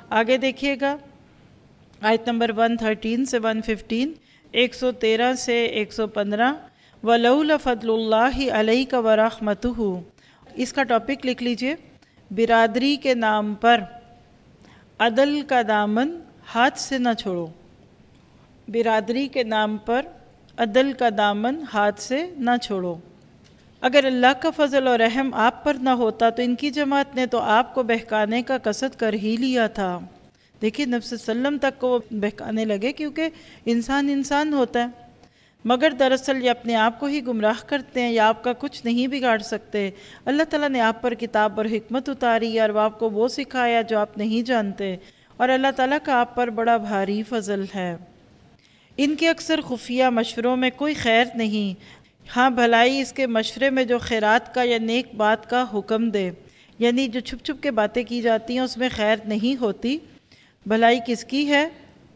آگے دیکھیے گا آیت نمبر 113 سے 115، 113 سے 115، وَلَوْلَا فَضْلُ اللَّهِ عَلَيْكَ وَرَحْمَتُهُ، اس کا ٹاپک لکھ لیجئے، برادری کے نام پر عدل کا دامن ہاتھ سے نہ چھوڑو، برادری کے نام پر عدل کا دامن ہاتھ سے نہ چھوڑو۔ اگر اللہ کا فضل اور رحم آپ پر نہ ہوتا تو ان کی جماعت نے تو آپ کو بہکانے کا قصد کر ہی لیا تھا۔ دیکھیے نبی صلی اللہ علیہ وسلم تک کو وہ بہکانے لگے، کیونکہ انسان ہوتا ہے، مگر دراصل یہ اپنے آپ کو ہی گمراہ کرتے ہیں، یا آپ کا کچھ نہیں بگاڑ سکتے۔ اللہ تعالیٰ نے آپ پر کتاب اور حکمت اتاری اور وہ آپ کو وہ سکھایا جو آپ نہیں جانتے، اور اللہ تعالیٰ کا آپ پر بڑا بھاری فضل ہے۔ ان کے اکثر خفیہ مشوروں میں کوئی خیر نہیں، ہاں بھلائی اس کے مشورے میں جو خیرات کا یا نیک بات کا حکم دے، یعنی جو چھپ چھپ کے باتیں کی جاتی ہیں اس میں خیر نہیں ہوتی۔ بھلائی کس کی ہے؟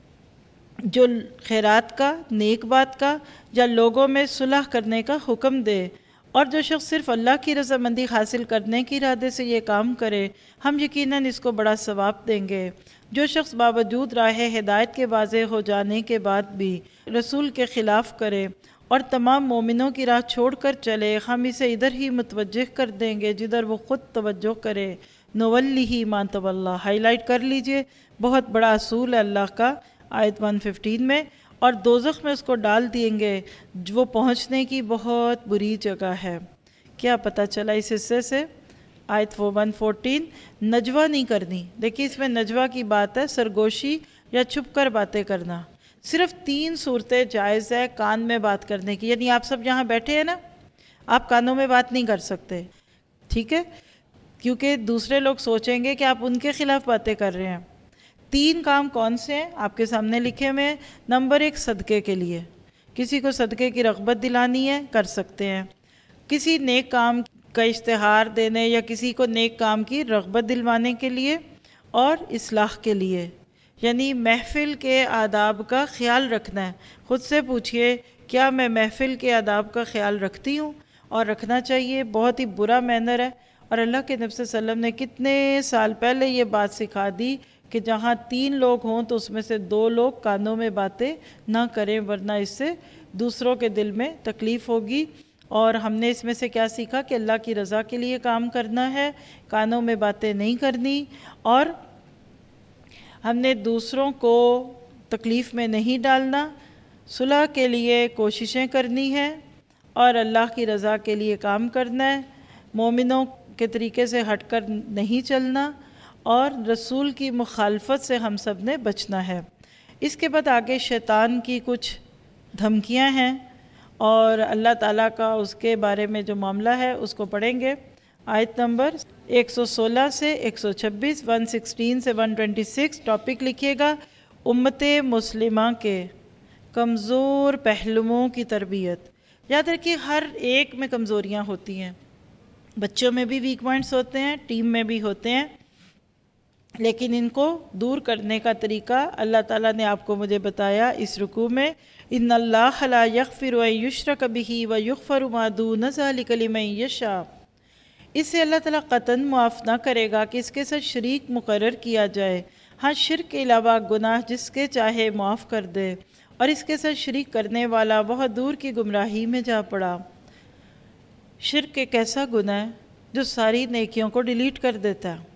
جو خیرات کا، نیک بات کا، یا لوگوں میں صلح کرنے کا حکم دے۔ اور جو شخص صرف اللہ کی رضامندی حاصل کرنے کے ارادے سے یہ کام کرے، ہم یقیناً اس کو بڑا ثواب دیں گے۔ جو شخص باوجود راہ ہدایت کے واضح ہو جانے کے بعد بھی رسول کے خلاف کرے اور تمام مومنوں کی راہ چھوڑ کر چلے، ہم اسے ادھر ہی متوجہ کر دیں گے جدھر وہ خود توجہ کرے۔ نولیہ ما تولی، ہائی لائٹ کر لیجئے، بہت بڑا اصول ہے اللہ کا آیت 115 میں، اور دوزخ میں اس کو ڈال دیں گے، وہ پہنچنے کی بہت بری جگہ ہے۔ کیا پتہ چلا اس حصے سے؟ آیت 114، نجوہ نہیں کرنی۔ دیکھیے اس میں نجوہ کی بات ہے، سرگوشی یا چھپ کر باتیں کرنا۔ صرف 3 صورتیں جائز ہے کان میں بات کرنے کی، یعنی آپ سب یہاں بیٹھے ہیں نا، آپ کانوں میں بات نہیں کر سکتے، ٹھیک ہے؟ کیونکہ دوسرے لوگ سوچیں گے کہ آپ ان کے خلاف باتیں کر رہے ہیں۔ 3 کام کون سے ہیں آپ کے سامنے لکھے ہوئے ہیں؟ نمبر 1، صدقے کے لیے، کسی کو صدقے کی رغبت دلانی ہے، کر سکتے ہیں۔ کسی نیک کام کا اشتہار دینے یا کسی کو نیک کام کی رغبت دلوانے کے لیے، اور اصلاح کے لیے، یعنی محفل کے آداب کا خیال رکھنا ہے۔ خود سے پوچھئے کیا میں محفل کے آداب کا خیال رکھتی ہوں؟ اور رکھنا چاہیے، بہت ہی برا مینر ہے، اور اللہ کے نبی صلی اللہ علیہ وسلم نے کتنے سال پہلے یہ بات سکھا دی کہ جہاں 3 لوگ ہوں تو اس میں سے 2 لوگ کانوں میں باتیں نہ کریں، ورنہ اس سے دوسروں کے دل میں تکلیف ہوگی۔ اور ہم نے اس میں سے کیا سیکھا کہ اللہ کی رضا کے لیے کام کرنا ہے، کانوں میں باتیں نہیں کرنی، اور ہم نے دوسروں کو تکلیف میں نہیں ڈالنا، صلح کے لیے کوششیں کرنی ہیں، اور اللہ کی رضا کے لیے کام کرنا ہے، مومنوں کے طریقے سے ہٹ کر نہیں چلنا، اور رسول کی مخالفت سے ہم سب نے بچنا ہے۔ اس کے بعد آگے شیطان کی کچھ دھمکیاں ہیں، اور اللہ تعالیٰ کا اس کے بارے میں جو معاملہ ہے اس کو پڑھیں گے۔ آیت نمبر 116 سے 126، 116 سے 126، ٹاپک لکھیے گا، امت مسلمہ کے کمزور پہلوؤں کی تربیت۔ یاد رکھیے ہر ایک میں کمزوریاں ہوتی ہیں، بچوں میں بھی ویک پوائنٹس ہوتے ہیں، ٹیم میں بھی ہوتے ہیں، لیکن ان کو دور کرنے کا طریقہ اللہ تعالیٰ نے آپ کو مجھے بتایا اس رکوع میں۔ ان اللہ لا یغفر ان یشرک بہ ویغفر ما دون ذلک لمن یشاء، اس سے اللہ تعالیٰ قطعاً معاف نہ کرے گا کہ اس کے ساتھ شریک مقرر کیا جائے، ہاں شرک کے علاوہ گناہ جس کے چاہے معاف کر دے، اور اس کے ساتھ شریک کرنے والا بہت دور کی گمراہی میں جا پڑا۔ شرک ایک ایسا گناہ ہے جو ساری نیکیوں کو ڈیلیٹ کر دیتا ہے۔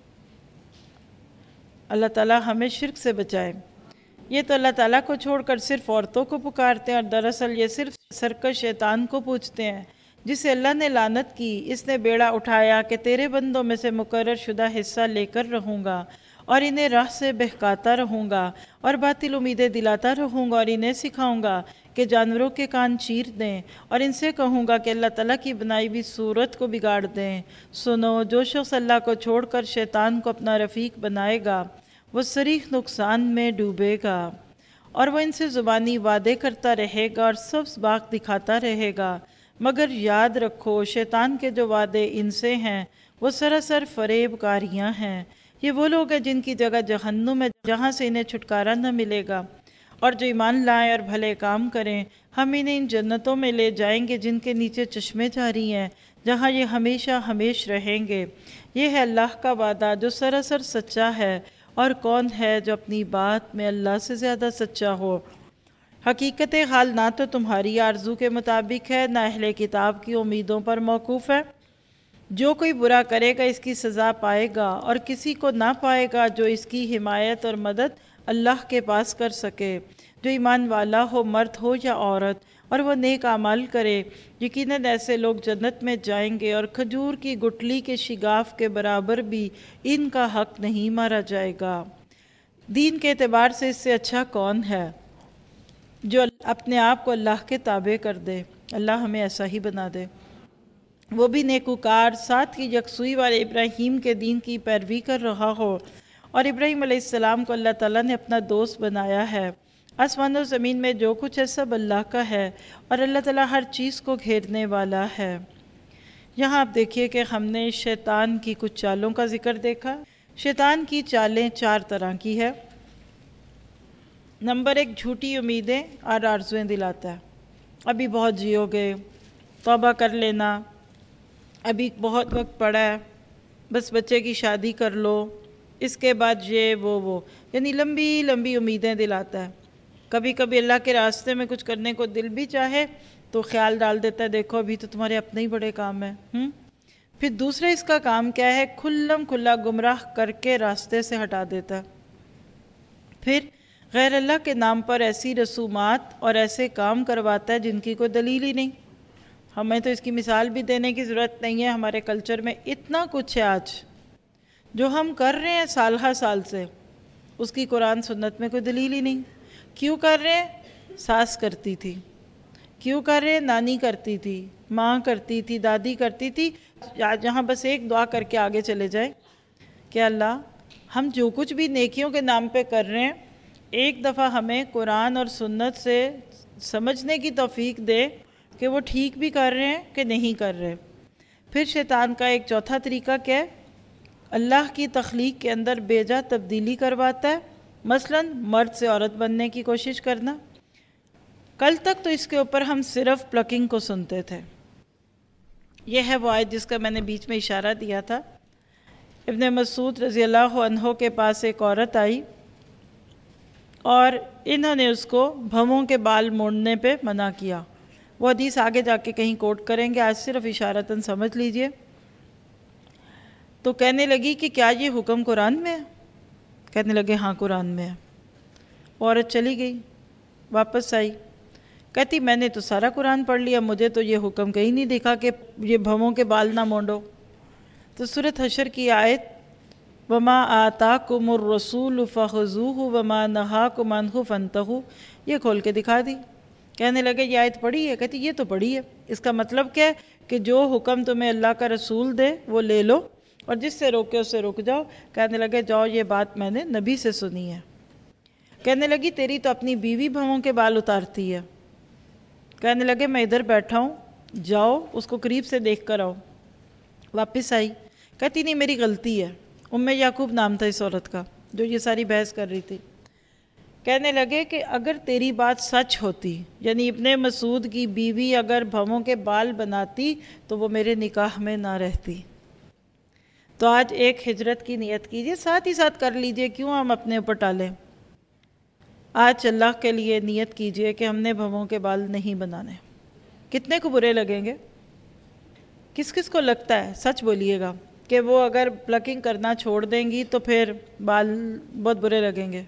اللہ تعالیٰ ہمیں شرک سے بچائے۔ یہ تو اللہ تعالیٰ کو چھوڑ کر صرف عورتوں کو پکارتے ہیں، اور دراصل یہ صرف سرکش شیطان کو پوچھتے ہیں، جسے اللہ نے لعنت کی۔ اس نے بیڑا اٹھایا کہ تیرے بندوں میں سے مقرر شدہ حصہ لے کر رہوں گا، اور انہیں راہ سے بہکاتا رہوں گا، اور باطل امیدیں دلاتا رہوں گا، اور انہیں سکھاؤں گا کہ جانوروں کے کان چیر دیں، اور ان سے کہوں گا کہ اللہ تعالیٰ کی بنائی ہوئی صورت کو بگاڑ دیں۔ سنو، جو شخص اللہ کو چھوڑ کر شیطان کو اپنا رفیق بنائے گا وہ صریح نقصان میں ڈوبے گا، اور وہ ان سے زبانی وعدے کرتا رہے گا اور سبز باغ دکھاتا رہے گا، مگر یاد رکھو شیطان کے جو وعدے ان سے ہیں وہ سراسر فریب کاریاں ہیں۔ یہ وہ لوگ ہیں جن کی جگہ جہنم ہے، جہاں سے انہیں چھٹکارا نہ ملے گا، اور جو ایمان لائیں اور بھلے کام کریں ہم انہیں ان جنتوں میں لے جائیں گے جن کے نیچے چشمے جاری ہیں، جہاں یہ ہمیشہ ہمیش رہیں گے۔ یہ ہے اللہ کا وعدہ جو سراسر سچا ہے، اور کون ہے جو اپنی بات میں اللہ سے زیادہ سچا ہو؟ حقیقت حال نہ تو تمہاری آرزو کے مطابق ہے، نہ اہل کتاب کی امیدوں پر موقوف ہے۔ جو کوئی برا کرے گا اس کی سزا پائے گا، اور کسی کو نہ پائے گا جو اس کی حمایت اور مدد اللہ کے پاس کر سکے۔ جو ایمان والا ہو، مرد ہو یا عورت، اور وہ نیک اعمال کرے، یقیناً ایسے لوگ جنت میں جائیں گے، اور کھجور کی گٹلی کے شگاف کے برابر بھی ان کا حق نہیں مارا جائے گا۔ دین کے اعتبار سے اس سے اچھا کون ہے جو اپنے آپ کو اللہ کے تابع کر دے؟ اللہ ہمیں ایسا ہی بنا دے۔ وہ بھی نیکوکار، ساتھ ہی یکسوئی والے ابراہیم کے دین کی پیروی کر رہا ہو، اور ابراہیم علیہ السلام کو اللہ تعالیٰ نے اپنا دوست بنایا ہے۔ آسمان و زمین میں جو کچھ ہے سب اللہ کا ہے، اور اللہ تعالیٰ ہر چیز کو گھیرنے والا ہے۔ یہاں آپ دیکھیے کہ ہم نے شیطان کی کچھ چالوں کا ذکر دیکھا۔ شیطان کی چالیں 4 طرح کی ہے۔ نمبر 1، جھوٹی امیدیں اور آرزویں دلاتا ہے۔ ابھی بہت جیو گے، توبہ کر لینا، ابھی بہت وقت پڑا ہے، بس بچے کی شادی کر لو، اس کے بعد یہ وہ یعنی لمبی لمبی امیدیں دلاتا ہے۔ کبھی کبھی اللہ کے راستے میں کچھ کرنے کو دل بھی چاہے تو خیال ڈال دیتا ہے، دیکھو ابھی تو تمہارے اپنے ہی بڑے کام ہیں۔ پھر دوسرا اس کا کام کیا ہے؟ کھلم کھلا گمراہ کر کے راستے سے ہٹا دیتا ہے۔ پھر غیر اللہ کے نام پر ایسی رسومات اور ایسے کام کرواتا ہے جن کی کوئی دلیل ہی نہیں۔ ہمیں تو اس کی مثال بھی دینے کی ضرورت نہیں ہے، ہمارے کلچر میں اتنا کچھ ہے آج جو ہم کر رہے ہیں سال ہر سال سے، اس کی قرآن سنت میں کوئی دلیل ہی نہیں۔ کیوں کر رہے ہیں؟ ساس کرتی تھی۔ کیوں کر رہے ہیں؟ نانی کرتی تھی، ماں کرتی تھی، دادی کرتی تھی۔ جہاں بس ایک دعا کر کے آگے چلے جائیں کہ اللہ ہم جو کچھ بھی نیکیوں کے نام پہ کر رہے ہیں، ایک دفعہ ہمیں قرآن اور سنت سے سمجھنے کی توفیق دے کہ وہ ٹھیک بھی کر رہے ہیں کہ نہیں کر رہے۔ پھر شیطان کا ایک چوتھا طریقہ کیا ہے؟ اللہ کی تخلیق کے اندر بیجا تبدیلی کرواتا ہے، مثلاً مرد سے عورت بننے کی کوشش کرنا۔ کل تک تو اس کے اوپر ہم صرف پلکنگ کو سنتے تھے۔ یہ ہے وہ آیت جس کا میں نے بیچ میں اشارہ دیا تھا۔ ابن مسعود رضی اللہ عنہ کے پاس ایک عورت آئی اور انہوں نے اس کو بھووں کے بال موڑنے پہ منع کیا۔ وہ حدیث آگے جا کے کہیں کوٹ کریں گے، آج صرف اشارتاً سمجھ لیجئے۔ تو کہنے لگی کہ کیا یہ حکم قرآن میں ہے؟ کہنے لگے ہاں قرآن میں ہے۔ عورت چلی گئی، واپس آئی، کہتی میں نے تو سارا قرآن پڑھ لیا، مجھے تو یہ حکم کہیں نہیں دکھا کہ یہ بھووں کے بال نہ مونڈو۔ تو سورۃ حشر کی آیت وَمَا آتَاكُمُ الرَّسُولُ فَخُذُوهُ وَمَا نَهَاكُمْ عَنْهُ فَانْتَهُوا، یہ کھول کے دکھا دی۔ کہنے لگے یہ آیت پڑھی ہے؟ کہتی یہ تو پڑھی ہے۔ اس کا مطلب کیا ہے کہ جو حکم تمہیں اللہ کا رسول دے وہ لے لو، اور جس سے روکے اس سے رک جاؤ۔ کہنے لگے جاؤ یہ بات میں نے نبی سے سنی ہے۔ کہنے لگی تیری تو اپنی بیوی بھووں کے بال اتارتی ہے۔ کہنے لگے میں ادھر بیٹھا ہوں، جاؤ اس کو قریب سے دیکھ کر آؤ۔ واپس آئی، کہتی نہیں میری غلطی ہے۔ یعقوب نام تھا اس عورت کا جو یہ ساری بحث کر رہی تھی۔ کہنے لگے کہ اگر تیری بات سچ ہوتی، یعنی ابن مسعود کی بیوی اگر بھووں کے بال بناتی تو وہ میرے نکاح میں نہ رہتی۔ تو آج ایک ہجرت کی نیت کیجئے، ساتھ ہی ساتھ کر لیجئے، کیوں ہم اپنے اوپر ٹالیں۔ آج اللہ کے لیے نیت کیجئے کہ ہم نے بھووں کے بال نہیں بنانے۔ کتنے کو برے لگیں گے؟ کس کس کو لگتا ہے؟ سچ بولیے گا کہ وہ اگر پلکنگ کرنا چھوڑ دیں گی تو پھر بال بہت برے لگیں گے۔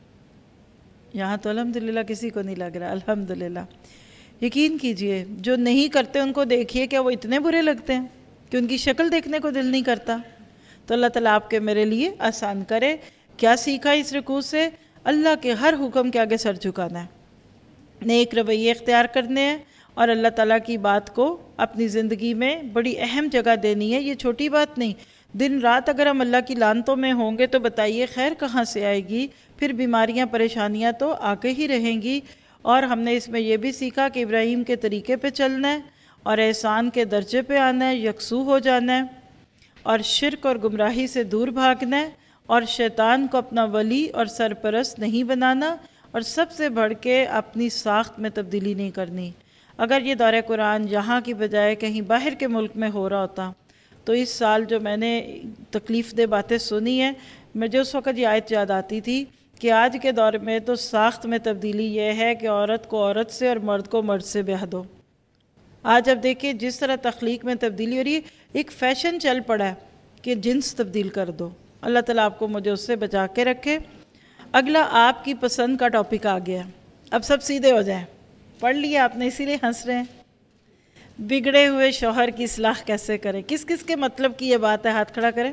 یہاں تو الحمدللہ کسی کو نہیں لگ رہا، الحمدللہ۔ یقین کیجئے جو نہیں کرتے ان کو دیکھیے کہ وہ اتنے برے لگتے ہیں کہ ان کی شکل دیکھنے کو دل نہیں کرتا۔ تو اللہ تعالیٰ آپ کے میرے لیے آسان کرے۔ کیا سیکھا اس رکوع سے؟ اللہ کے ہر حکم کے آگے سر جھکانا ہے، نیک رویے اختیار کرنے ہیں، اور اللہ تعالیٰ کی بات کو اپنی زندگی میں بڑی اہم جگہ دینی ہے۔ یہ چھوٹی بات نہیں۔ دن رات اگر ہم اللہ کی لعنتوں میں ہوں گے تو بتائیے خیر کہاں سے آئے گی؟ پھر بیماریاں پریشانیاں تو آگے ہی رہیں گی۔ اور ہم نے اس میں یہ بھی سیکھا کہ ابراہیم کے طریقے پہ چلنا ہے، اور احسان کے درجے پہ آنا ہے، یکسو ہو جانا ہے، اور شرک اور گمراہی سے دور بھاگنا ہے، اور شیطان کو اپنا ولی اور سرپرست نہیں بنانا، اور سب سے بڑھ کے اپنی ساخت میں تبدیلی نہیں کرنی۔ اگر یہ دورہ قرآن یہاں کی بجائے کہیں باہر کے ملک میں ہو رہا ہوتا تو اس سال جو میں نے تکلیف دہ باتیں سنی ہیں، مجھے اس وقت یہ آیت یاد آتی تھی کہ آج کے دور میں تو ساخت میں تبدیلی یہ ہے کہ عورت کو عورت سے اور مرد کو مرد سے بیاہ دو۔ آج اب دیکھیں جس طرح تخلیق میں تبدیلی ہو رہی ہے، ایک فیشن چل پڑا ہے کہ جنس تبدیل کر دو۔ اللہ تعالیٰ آپ کو مجھے اس سے بچا کے رکھے۔ اگلا آپ کی پسند کا ٹاپک آ گیا، اب سب سیدھے ہو جائیں۔ پڑھ لیا آپ نے، اسی لیے ہنس رہے ہیں۔ بگڑے ہوئے شوہر کی اصلاح کیسے کریں؟ کس کس کے مطلب کی یہ بات ہے؟ ہاتھ کھڑا کریں۔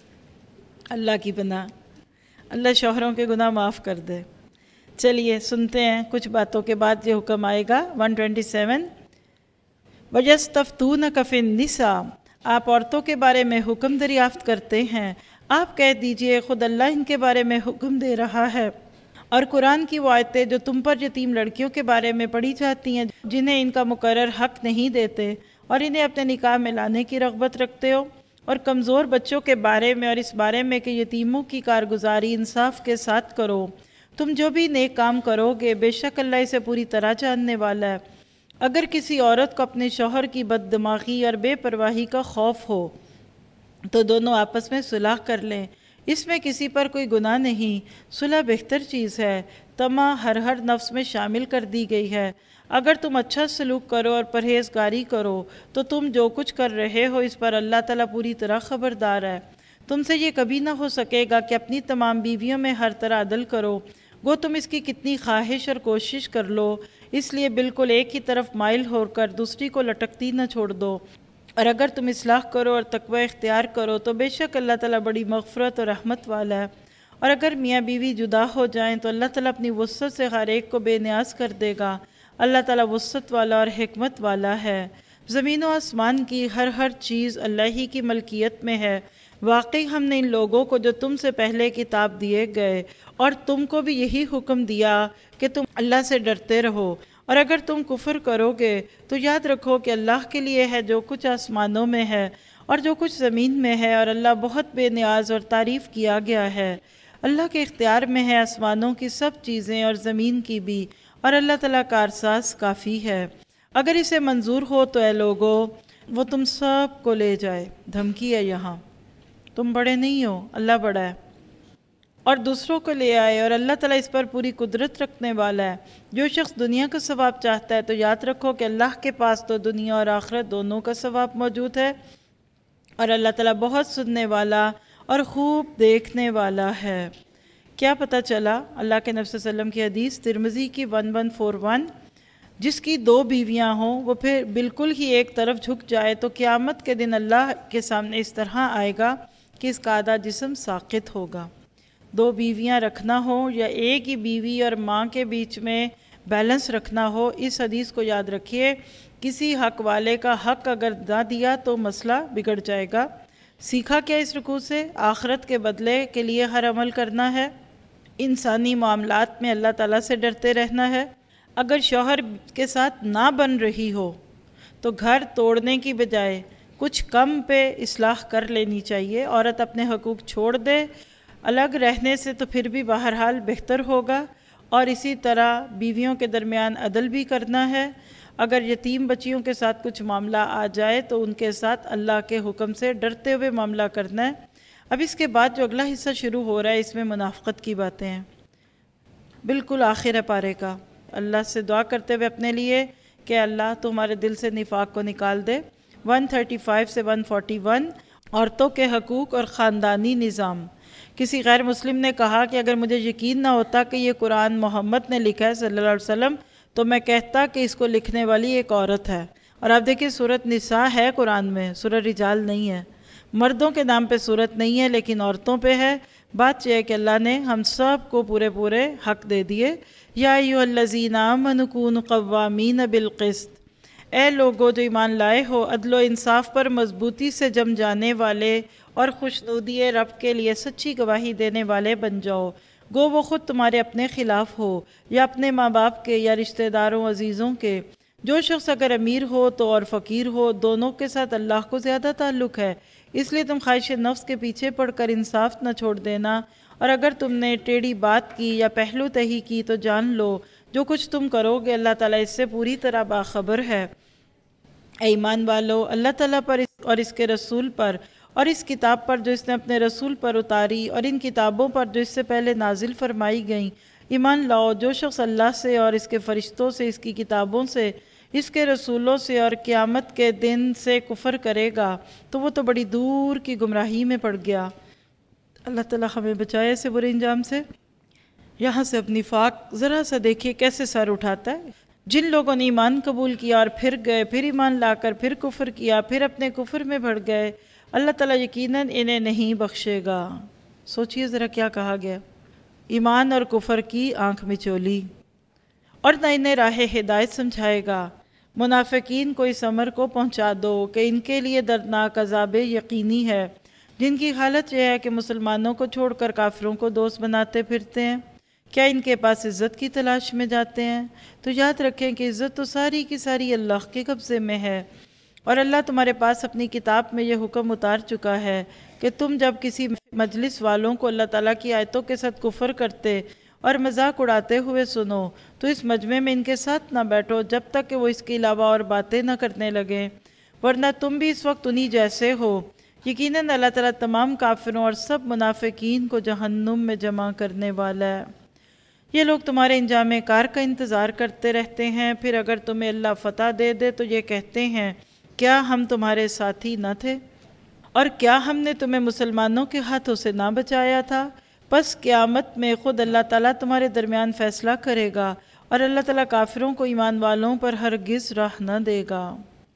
اللہ کی پناہ، اللہ شوہروں کے گناہ معاف کر دے۔ چلیے سنتے ہیں، کچھ باتوں کے بعد یہ حکم آئے گا۔ 127 وَيَسْتَفْتُونَكَ فِي النِّسَاءِ، آپ عورتوں کے بارے میں حکم دریافت کرتے ہیں۔ آپ کہہ دیجئے خود اللہ ان کے بارے میں حکم دے رہا ہے، اور قرآن کی وہ آیتیں جو تم پر یتیم لڑکیوں کے بارے میں پڑھی جاتی ہیں جنہیں ان کا مقرر حق نہیں دیتے اور انہیں اپنے نکاح میں لانے کی رغبت رکھتے ہو، اور کمزور بچوں کے بارے میں، اور اس بارے میں کہ یتیموں کی کارگزاری انصاف کے ساتھ کرو۔ تم جو بھی نیک کام کرو گے بے شک اللہ اسے پوری طرح جاننے والا ہے۔ اگر کسی عورت کو اپنے شوہر کی بد دماغی اور بے پرواہی کا خوف ہو تو دونوں آپس میں صلح کر لیں، اس میں کسی پر کوئی گناہ نہیں، صلح بہتر چیز ہے۔ طمع ہر نفس میں شامل کر دی گئی ہے۔ اگر تم اچھا سلوک کرو اور پرہیزگاری کرو تو تم جو کچھ کر رہے ہو اس پر اللہ تعالیٰ پوری طرح خبردار ہے۔ تم سے یہ کبھی نہ ہو سکے گا کہ اپنی تمام بیویوں میں ہر طرح عدل کرو، گو تم اس کی کتنی خواہش اور کوشش کر لو، اس لیے بالکل ایک ہی طرف مائل ہو کر دوسری کو لٹکتی نہ چھوڑ دو۔ اور اگر تم اصلاح کرو اور تقوی اختیار کرو تو بے شک اللہ تعالیٰ بڑی مغفرت اور رحمت والا ہے۔ اور اگر میاں بیوی جدا ہو جائیں تو اللہ تعالیٰ اپنی وسعت سے ہر ایک کو بے نیاز کر دے گا۔ اللہ تعالیٰ وسعت والا اور حکمت والا ہے۔ زمین و آسمان کی ہر چیز اللہ ہی کی ملکیت میں ہے۔ واقعی ہم نے ان لوگوں کو جو تم سے پہلے کتاب دیے گئے اور تم کو بھی یہی حکم دیا کہ تم اللہ سے ڈرتے رہو، اور اگر تم کفر کرو گے تو یاد رکھو کہ اللہ کے لیے ہے جو کچھ آسمانوں میں ہے اور جو کچھ زمین میں ہے، اور اللہ بہت بے نیاز اور تعریف کیا گیا ہے۔ اللہ کے اختیار میں ہے آسمانوں کی سب چیزیں اور زمین کی بھی، اور اللہ تعالیٰ کارساز کافی ہے۔ اگر اسے منظور ہو تو اے لوگو وہ تم سب کو لے جائے۔ دھمکی ہے یہاں، تم بڑے نہیں ہو، اللہ بڑا ہے، اور دوسروں کو لے آئے، اور اللہ تعالیٰ اس پر پوری قدرت رکھنے والا ہے۔ جو شخص دنیا کا ثواب چاہتا ہے تو یاد رکھو کہ اللہ کے پاس تو دنیا اور آخرت دونوں کا ثواب موجود ہے، اور اللہ تعالیٰ بہت سننے والا اور خوب دیکھنے والا ہے۔ کیا پتہ چلا؟ اللہ کے نبی صلی اللہ علیہ وسلم کی حدیث ترمذی کی 1141، جس کی 2 بیویاں ہوں وہ پھر بالکل ہی ایک طرف جھک جائے تو قیامت کے دن اللہ کے سامنے اس طرح آئے گا کہ اس کا آدھا جسم ساقط ہوگا۔ 2 بیویاں رکھنا ہو یا ایک ہی بیوی اور ماں کے بیچ میں بیلنس رکھنا ہو، اس حدیث کو یاد رکھیے، کسی حق والے کا حق اگر نہ دیا تو مسئلہ بگڑ جائے گا۔ سیکھا کیا اس رکوع سے؟ آخرت کے بدلے کے لیے ہر عمل کرنا ہے، انسانی معاملات میں اللہ تعالیٰ سے ڈرتے رہنا ہے۔ اگر شوہر کے ساتھ نہ بن رہی ہو تو گھر توڑنے کی بجائے کچھ کم پہ اصلاح کر لینی چاہیے۔ عورت اپنے حقوق چھوڑ دے، الگ رہنے سے تو پھر بھی بہرحال بہتر ہوگا، اور اسی طرح بیویوں کے درمیان عدل بھی کرنا ہے۔ اگر یتیم بچیوں کے ساتھ کچھ معاملہ آ جائے تو ان کے ساتھ اللہ کے حکم سے ڈرتے ہوئے معاملہ کرنا ہے۔ اب اس کے بعد جو اگلا حصہ شروع ہو رہا ہے اس میں منافقت کی باتیں ہیں، بالکل آخر ہے پارے کا۔ اللہ سے دعا کرتے ہوئے اپنے لیے کہ اللہ تمہارے دل سے نفاق کو نکال دے۔ 135 سے 141 عورتوں کے حقوق اور خاندانی نظام۔ کسی غیر مسلم نے کہا کہ اگر مجھے یقین نہ ہوتا کہ یہ قرآن محمد نے لکھا ہے صلی اللہ علیہ وسلم تو میں کہتا کہ اس کو لکھنے والی ایک عورت ہے۔ اور آپ دیکھیں سورۃ نساء ہے قرآن میں، سورۃ رجال نہیں ہے۔ مردوں کے نام پہ سورت نہیں ہے لیکن عورتوں پہ ہے۔ بات یہ ہے کہ اللہ نے ہم سب کو پورے حق دے دیے۔ یا ایھا الذین آمنوا کونوا قوامین بالقسط، اے لوگو جو ایمان لائے ہو عدل و انصاف پر مضبوطی سے جم جانے والے اور خوشنودی رب کے لیے سچی گواہی دینے والے بن جاؤ، گو وہ خود تمہارے اپنے خلاف ہو یا اپنے ماں باپ کے یا رشتہ داروں عزیزوں کے۔ جو شخص اگر امیر ہو تو اور فقیر ہو، دونوں کے ساتھ اللہ کو زیادہ تعلق ہے، اس لیے تم خواہش نفس کے پیچھے پڑ کر انصاف نہ چھوڑ دینا، اور اگر تم نے ٹیڑھی بات کی یا پہلو تہی کی تو جان لو جو کچھ تم کرو گے اللہ تعالیٰ اس سے پوری طرح باخبر ہے۔ اے ایمان والو، اللہ تعالیٰ پر اور اس کے رسول پر اور اس کتاب پر جو اس نے اپنے رسول پر اتاری اور ان کتابوں پر جو اس سے پہلے نازل فرمائی گئیں ایمان لاؤ۔ جو شخص اللہ سے اور اس کے فرشتوں سے، اس کی کتابوں سے، اس کے رسولوں سے اور قیامت کے دن سے کفر کرے گا تو وہ تو بڑی دور کی گمراہی میں پڑ گیا۔ اللہ تعالیٰ ہمیں بچائے ایسے برے انجام سے۔ یہاں سے اپنی نفاق ذرا سا دیکھیے کیسے سر اٹھاتا ہے۔ جن لوگوں نے ایمان قبول کیا اور پھر گئے، پھر ایمان لا کر پھر کفر کیا، پھر اپنے کفر میں بڑھ گئے، اللہ تعالیٰ یقیناً انہیں نہیں بخشے گا۔ سوچئے ذرا کیا کہا گیا، ایمان اور کفر کی آنکھ میں چولی، اور نہ انہیں راہ ہدایت سمجھائے گا۔ منافقین کو اس امر کو پہنچا دو کہ ان کے لیے دردناک عذاب یقینی ہے، جن کی حالت یہ ہے کہ مسلمانوں کو چھوڑ کر کافروں کو دوست بناتے پھرتے ہیں۔ کیا ان کے پاس عزت کی تلاش میں جاتے ہیں؟ تو یاد رکھیں کہ عزت تو ساری کی ساری اللہ کے قبضے میں ہے، اور اللہ تمہارے پاس اپنی کتاب میں یہ حکم اتار چکا ہے کہ تم جب کسی مجلس والوں کو اللہ تعالیٰ کی آیتوں کے ساتھ کفر کرتے اور مذاق اڑاتے ہوئے سنو تو اس مجمع میں ان کے ساتھ نہ بیٹھو جب تک کہ وہ اس کے علاوہ اور باتیں نہ کرنے لگیں، ورنہ تم بھی اس وقت انہی جیسے ہو۔ یقیناً اللہ تعالیٰ تمام کافروں اور سب منافقین کو جہنم میں جمع کرنے والا ہے۔ یہ لوگ تمہارے انجام کار کا انتظار کرتے رہتے ہیں، پھر اگر تمہیں اللہ فتح دے دے تو یہ کہتے ہیں کیا ہم تمہارے ساتھی نہ تھے، اور کیا ہم نے تمہیں مسلمانوں کے ہاتھوں سے نہ بچایا تھا؟ پس قیامت میں خود اللہ تعالیٰ تمہارے درمیان فیصلہ کرے گا، اور اللہ تعالیٰ کافروں کو ایمان والوں پر ہرگز راہ نہ دے گا۔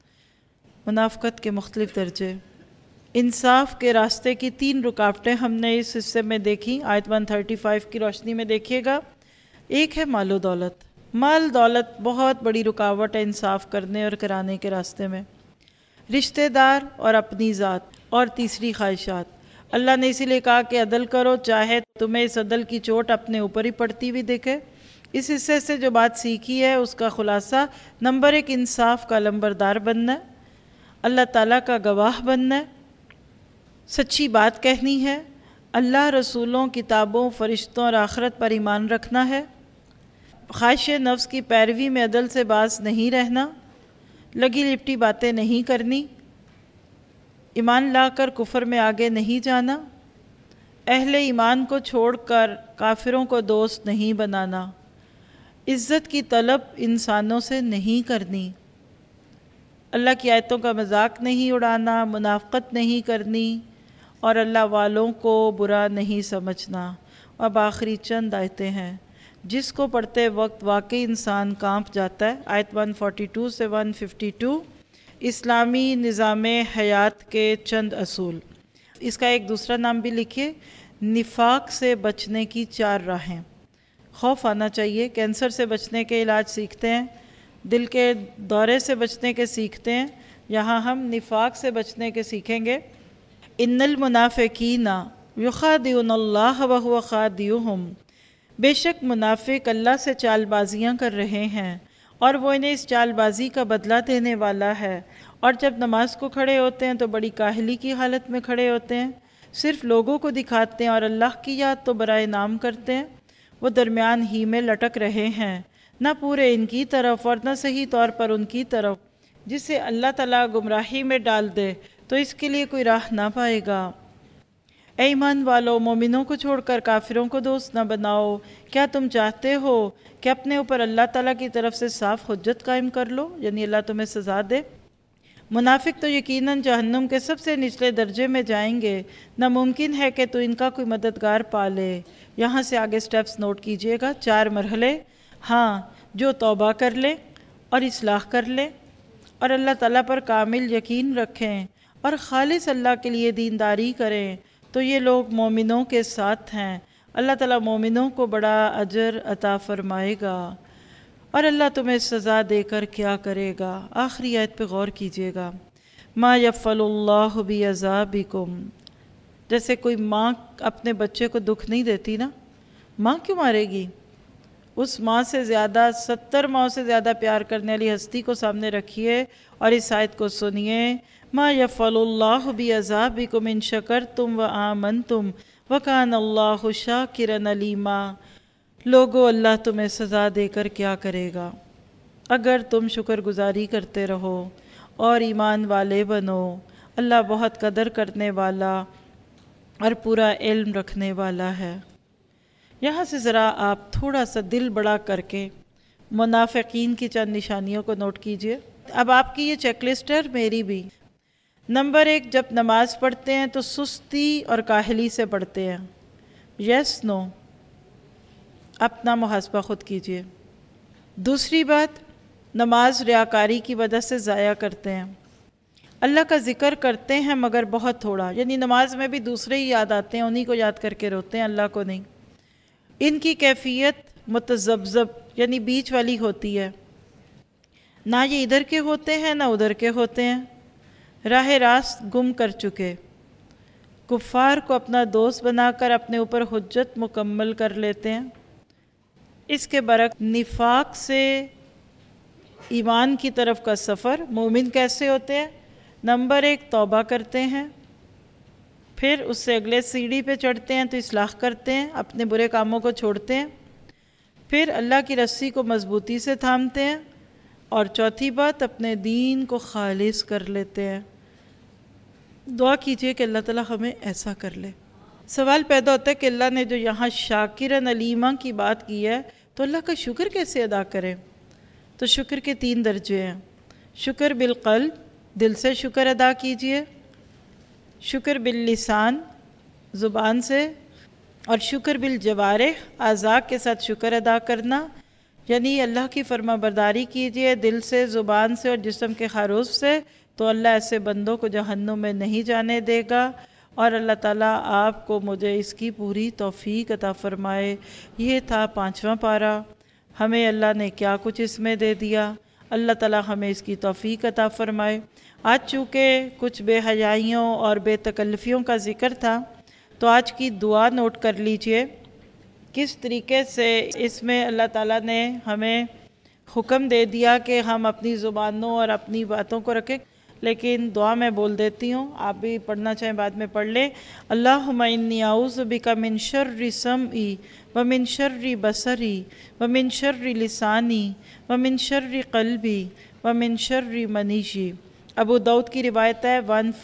منافقت کے مختلف درجے۔ انصاف کے راستے کی 3 رکاوٹیں ہم نے اس حصے میں دیکھی، آیت 135 کی روشنی میں دیکھیے گا۔ ایک ہے مال و دولت۔ مال دولت بہت بڑی رکاوٹ ہے انصاف کرنے اور کرانے کے راستے میں۔ رشتہ دار اور اپنی ذات، اور تیسری خواہشات۔ اللہ نے اسی لیے کہا کہ عدل کرو، چاہے تمہیں اس عدل کی چوٹ اپنے اوپر ہی پڑتی ہوئی دکھے۔ اس حصے سے جو بات سیکھی ہے اس کا خلاصہ نمبر 1 انصاف کا لمبردار بننا ہے، اللہ تعالیٰ کا گواہ بننا ہے، سچی بات کہنی ہے، اللہ، رسولوں، کتابوں، فرشتوں اور آخرت پر ایمان رکھنا ہے، خواہش نفس کی پیروی میں عدل سے باز نہیں رہنا، لگی لپٹی باتیں نہیں کرنی، ایمان لا کر کفر میں آگے نہیں جانا، اہل ایمان کو چھوڑ کر کافروں کو دوست نہیں بنانا، عزت کی طلب انسانوں سے نہیں کرنی، اللہ کی آیتوں کا مذاق نہیں اڑانا، منافقت نہیں کرنی، اور اللہ والوں کو برا نہیں سمجھنا۔ اب آخری چند آیتیں ہیں جس کو پڑھتے وقت واقعی انسان کانپ جاتا ہے۔ آیت 142 سے 152، اسلامی نظام حیات کے چند اصول۔ اس کا ایک دوسرا نام بھی لکھیے، نفاق سے بچنے کی 4 راہیں۔ خوف آنا چاہیے، کینسر سے بچنے کے علاج سیکھتے ہیں، دل کے دورے سے بچنے کے سیکھتے ہیں، یہاں ہم نفاق سے بچنے کے سیکھیں گے۔ ان المنافقین یخادعون اللہ وہو خادعہم، بے شک منافق اللہ سے چال بازیاں کر رہے ہیں اور وہ انہیں اس چال بازی کا بدلہ دینے والا ہے، اور جب نماز کو کھڑے ہوتے ہیں تو بڑی کاہلی کی حالت میں کھڑے ہوتے ہیں، صرف لوگوں کو دکھاتے ہیں اور اللہ کی یاد تو برائے نام کرتے ہیں۔ وہ درمیان ہی میں لٹک رہے ہیں، نہ پورے ان کی طرف اور نہ صحیح طور پر ان کی طرف۔ جسے اللہ تعالیٰ گمراہی میں ڈال دے تو اس کے لیے کوئی راہ نہ پائے گا۔ اے ایمان والو، مومنوں کو چھوڑ کر کافروں کو دوست نہ بناؤ۔ کیا تم چاہتے ہو کہ اپنے اوپر اللہ تعالیٰ کی طرف سے صاف حجت قائم کر لو، یعنی اللہ تمہیں سزا دے؟ منافق تو یقیناً جہنم کے سب سے نچلے درجے میں جائیں گے، ناممکن ہے کہ تو ان کا کوئی مددگار پالے۔ یہاں سے آگے سٹیپس نوٹ کیجئے گا، 4 مرحلے۔ ہاں، جو توبہ کر لے اور اصلاح کر لے اور اللہ تعالیٰ پر کامل یقین رکھیں اور خالص اللہ کے لیے دینداری کریں تو یہ لوگ مومنوں کے ساتھ ہیں۔ اللہ تعالیٰ مومنوں کو بڑا اجر عطا فرمائے گا، اور اللہ تمہیں سزا دے کر کیا کرے گا۔ آخری آیت پہ غور کیجئے گا، ما یفعل اللہ بعذابکم۔ جیسے کوئی ماں اپنے بچے کو دکھ نہیں دیتی نا، ماں کیوں مارے گی؟ اس ماں سے زیادہ 70 ماں سے زیادہ پیار کرنے والی ہستی کو سامنے رکھیے اور اس آیت کو سنیے، ما یفعل اللہ بعذابکم ان شکرتم وآمنتم وکان اللہ شاکرا علیما۔ لوگو، اللہ تمہیں سزا دے کر کیا کرے گا اگر تم شکر گزاری کرتے رہو اور ایمان والے بنو۔ اللہ بہت قدر کرنے والا اور پورا علم رکھنے والا ہے۔ یہاں سے ذرا آپ تھوڑا سا دل بڑا کر کے منافقین کی چند نشانیوں کو نوٹ کیجئے۔ اب آپ کی یہ چیک لسٹ ہے، میری بھی۔ نمبر 1، جب نماز پڑھتے ہیں تو سستی اور کاہلی سے پڑھتے ہیں۔ یس نو، اپنا محاسبہ خود کیجئے۔ دوسری بات، نماز ریاکاری کی وجہ سے ضائع کرتے ہیں۔ اللہ کا ذکر کرتے ہیں مگر بہت تھوڑا، یعنی نماز میں بھی دوسرے ہی یاد آتے ہیں، انہی کو یاد کر کے روتے ہیں، اللہ کو نہیں۔ ان کی کیفیت متذبذب یعنی بیچ والی ہوتی ہے، نہ یہ ادھر کے ہوتے ہیں نہ ادھر کے ہوتے ہیں، راہ راست گم کر چکے، کفار کو اپنا دوست بنا کر اپنے اوپر حجت مکمل کر لیتے ہیں۔ اس کے برعکس نفاق سے ایمان کی طرف کا سفر مومن کیسے ہوتے ہیں؟ نمبر 1، توبہ کرتے ہیں، پھر اس سے اگلے سیڑھی پہ چڑھتے ہیں تو اصلاح کرتے ہیں، اپنے برے کاموں کو چھوڑتے ہیں، پھر اللہ کی رسی کو مضبوطی سے تھامتے ہیں، اور چوتھی بات، اپنے دین کو خالص کر لیتے ہیں۔ دعا کیجئے کہ اللہ تعالی ہمیں ایسا کر لے۔ سوال پیدا ہوتا ہے کہ اللہ نے جو یہاں شاکرن علیمہ کی بات کی ہے تو اللہ کا شکر کیسے ادا کریں؟ تو شکر کے 3 درجے ہیں۔ شکر بالقلب، دل سے شکر ادا کیجئے، شکر باللسان، زبان سے، اور شکر بالجوارح، اعضاء کے ساتھ شکر ادا کرنا، یعنی اللہ کی فرما برداری کیجئے دل سے، زبان سے اور جسم کے حروف سے، تو اللہ ایسے بندوں کو جہنم میں نہیں جانے دے گا، اور اللہ تعالیٰ آپ کو مجھے اس کی پوری توفیق عطا فرمائے۔ یہ تھا 5واں پارہ، ہمیں اللہ نے کیا کچھ اس میں دے دیا، اللہ تعالیٰ ہمیں اس کی توفیق عطا فرمائے۔ آج چونکہ کچھ بے حیائیوں اور بے تکلفیوں کا ذکر تھا تو آج کی دعا نوٹ کر لیجئے، کس طریقے سے اس میں اللہ تعالیٰ نے ہمیں حکم دے دیا کہ ہم اپنی زبانوں اور اپنی باتوں کو رکھیں، لیکن دعا میں بول دیتی ہوں، آپ بھی پڑھنا چاہیں بعد میں پڑھ لیں۔ اللہم انی اعوذ بک من شر سمعی ومن شر بصری ومن شر لسانی ومن شر قلبی ومن شر منیشی۔ ابو داؤد کی روایت ہے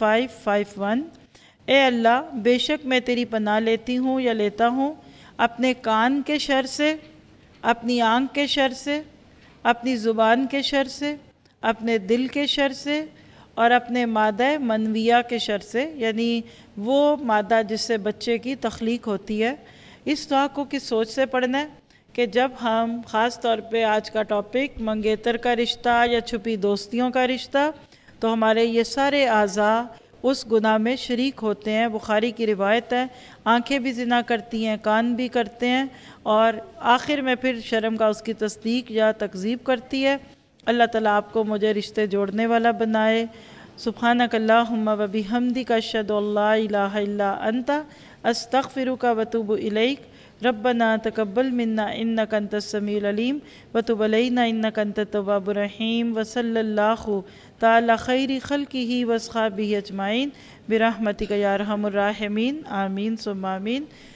1551۔ اے اللہ، بے شک میں تیری پناہ لیتی ہوں یا لیتا ہوں اپنے کان کے شر سے، اپنی آنکھ کے شر سے، اپنی زبان کے شر سے، اپنے دل کے شر سے، اور اپنے مادہ منویہ کے شر سے، یعنی وہ مادہ جس سے بچے کی تخلیق ہوتی ہے۔ اس دعا کو کس سوچ سے پڑھنا ہے کہ جب ہم خاص طور پہ آج کا ٹاپک منگیتر کا رشتہ یا چھپی دوستیوں کا رشتہ، تو ہمارے یہ سارے اعضاء اس گناہ میں شریک ہوتے ہیں۔ بخاری کی روایت ہے، آنکھیں بھی زنا کرتی ہیں، کان بھی کرتے ہیں، اور آخر میں پھر شرم کا اس کی تصدیق یا تکذیب کرتی ہے۔ اللہ تعالیٰ آپ کو مجھے رشتے جوڑنے والا بنائے۔ سبحانک اللہم و بحمدک اشہد ان لا الہ الا انت استغفرک و اتوب الیک۔ ربنا تقبل منا انک انت السمیع العلیم وتب علینا انک انت التواب الرحیم، وصلی اللہ تعالی خیر خلقہ واصحابہ اجمعین برحمتک یا ارحم الراحمین، آمین ثم آمین۔